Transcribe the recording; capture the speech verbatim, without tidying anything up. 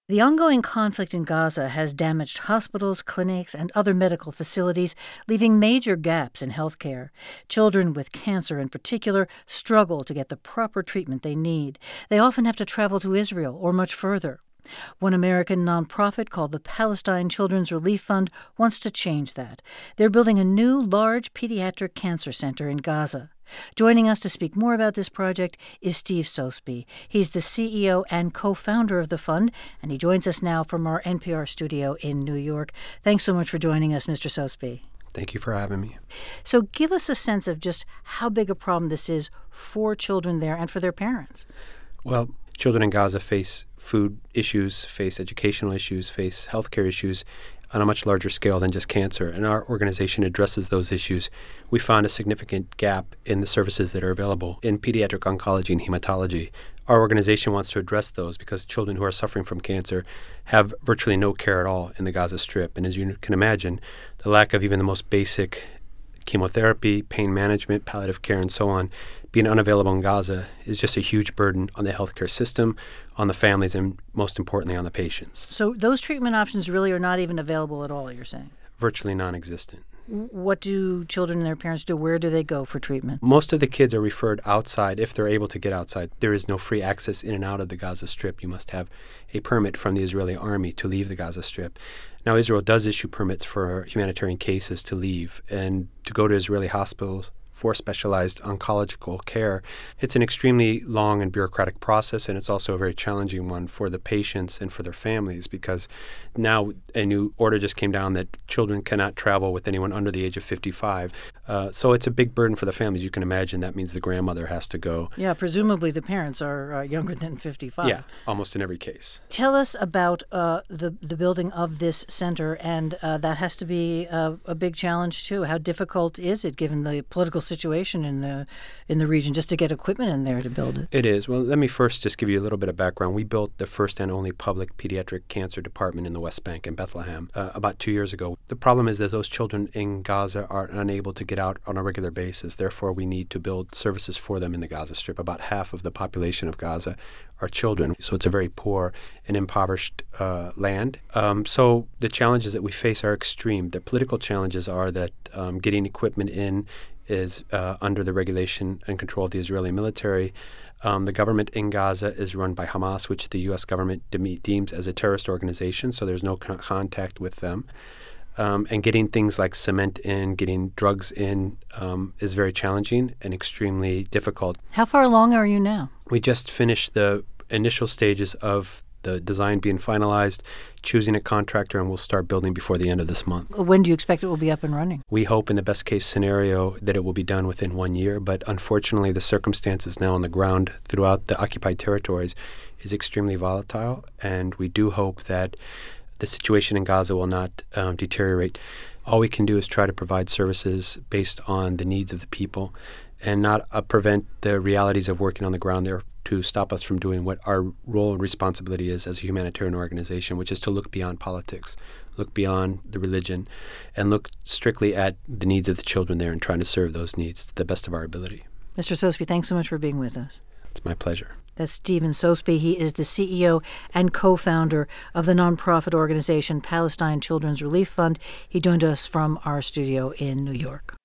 The ongoing conflict in Gaza has damaged hospitals, clinics, and other medical facilities, leaving major gaps in health care. Children with cancer, in particular, struggle to get the proper treatment they need. They often have to travel to Israel or much further. One American nonprofit called the Palestine Children's Relief Fund wants to change that. They're building a new, large pediatric cancer center in Gaza. Joining us to speak more about this project is Steve Sosebee. He's the C E O and co-founder of the fund, and he joins us now from our N P R studio in New York. Thanks so much for joining us, Mister Sosebee. Thank you for having me. So give us a sense of just how big a problem this is for children there and for their parents. Well, children in Gaza face food issues, face educational issues, face healthcare issues on a much larger scale than just cancer, and our organization addresses those issues. We found a significant gap in the services that are available in pediatric oncology and hematology. Our organization wants to address those because children who are suffering from cancer have virtually no care at all in the Gaza Strip. And as you can imagine, the lack of even the most basic chemotherapy, pain management, palliative care, and so on, being unavailable in Gaza is just a huge burden on the healthcare system, on the families, and most importantly, on the patients. So those treatment options really are not even available at all, you're saying? Virtually non-existent. What do children and their parents do? Where do they go for treatment? Most of the kids are referred outside if they're able to get outside. There is no free access in and out of the Gaza Strip. You must have a permit from the Israeli army to leave the Gaza Strip. Now, Israel does issue permits for humanitarian cases to leave and to go to Israeli hospitals for specialized oncological care. It's an extremely long and bureaucratic process, and it's also a very challenging one for the patients and for their families, because now a new order just came down that children cannot travel with anyone under the age of fifty-five. Uh, so it's a big burden for the families. You can imagine that means the grandmother has to go. Yeah, presumably the parents are uh, younger than fifty-five. Yeah, almost in every case. Tell us about uh, the, the building of this center, and uh, that has to be uh, a big challenge, too. How difficult is it, given the political situation in the in the region, just to get equipment in there to build it? It is. Well, let me first just give you a little bit of background. We built the first and only public pediatric cancer department in the West Bank in Bethlehem uh, about two years ago. The problem is that those children in Gaza are unable to get out on a regular basis. Therefore, we need to build services for them in the Gaza Strip. About half of the population of Gaza are children, so it's a very poor and impoverished uh, land. Um, so the challenges that we face are extreme. The political challenges are that um, getting equipment in is uh, under the regulation and control of the Israeli military. Um, the government in Gaza is run by Hamas, which the U S government de- deems as a terrorist organization, so there's no con- contact with them. Um, and getting things like cement in, getting drugs in um, is very challenging and extremely difficult. How far along are you now? We just finished the initial stages of the design being finalized, choosing a contractor, and we'll start building before the end of this month. When do you expect it will be up and running? We hope in the best case scenario that it will be done within one year, but unfortunately the circumstances now on the ground throughout the occupied territories is extremely volatile, and we do hope that the situation in Gaza will not um, deteriorate. All we can do is try to provide services based on the needs of the people and not uh, prevent the realities of working on the ground there to stop us from doing what our role and responsibility is as a humanitarian organization, which is to look beyond politics, look beyond the religion, and look strictly at the needs of the children there and trying to serve those needs to the best of our ability. Mister Sosebee, thanks so much for being with us. It's my pleasure. That's Stephen Sosebee. He is the C E O and co-founder of the nonprofit organization Palestine Children's Relief Fund. He joined us from our studio in New York.